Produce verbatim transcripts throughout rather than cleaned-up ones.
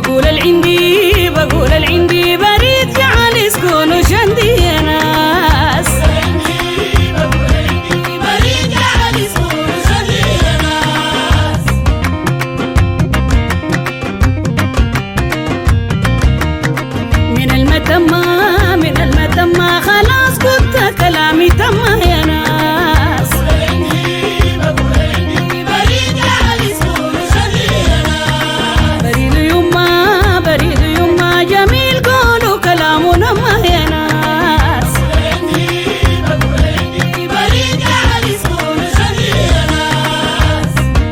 بقول العندي بقول العندي بريد جعل يسكنوا جندي يا ناس. بقول العندي بريد جعل يسكنوا جندي يا ناس. من المتمة من المتمة خلاص قلت كلامي تم يا ناس. بقول العندي بريد جعل يسكنوا جندي يا ناس. بريد يما بريد يما جميل قولوا كلامه نما يا ناس. بقول العندي بريد جعل يسكنوا جندي يا ناس.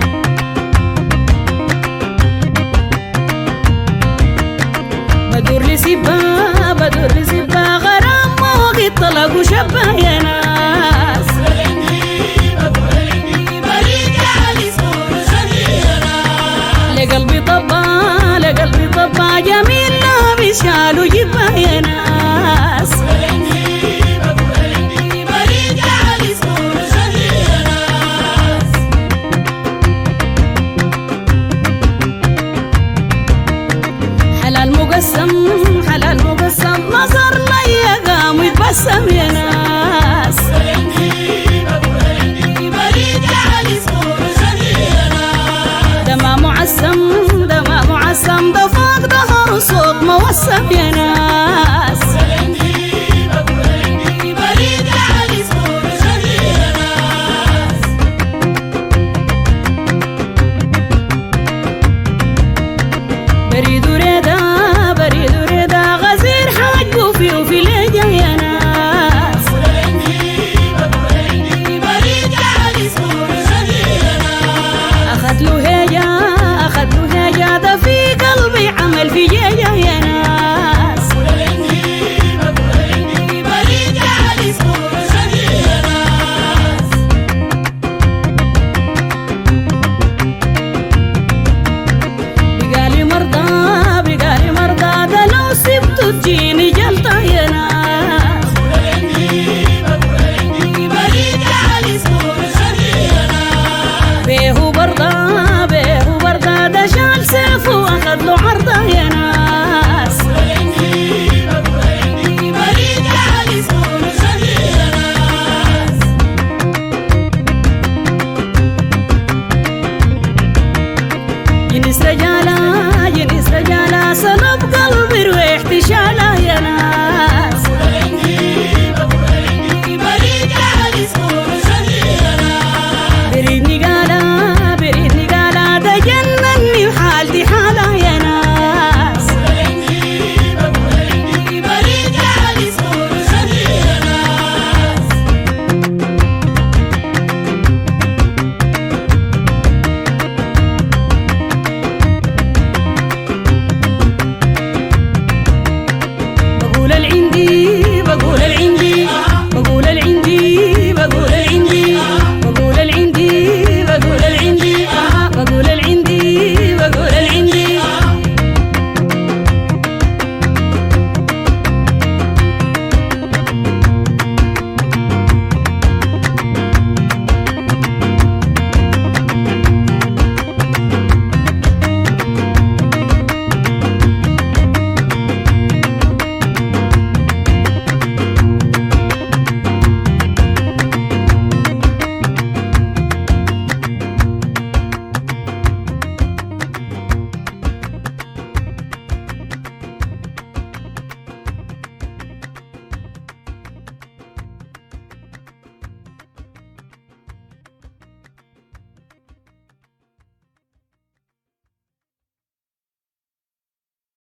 بدور لسبا بدور لسبا غرام موقي طلقوا شبه يا ناس. بقول العندي بريد جعل يسكنوا جندي يا ناس. لقلبي طبا لقلبي طبا جميل لابس شالوا جبه يا ناس. بقول العندي بريد جعل يسكنوا جندي يا ناس. حلال مقسم حلال مقسم نظر لي قام يتبسم يا ناس.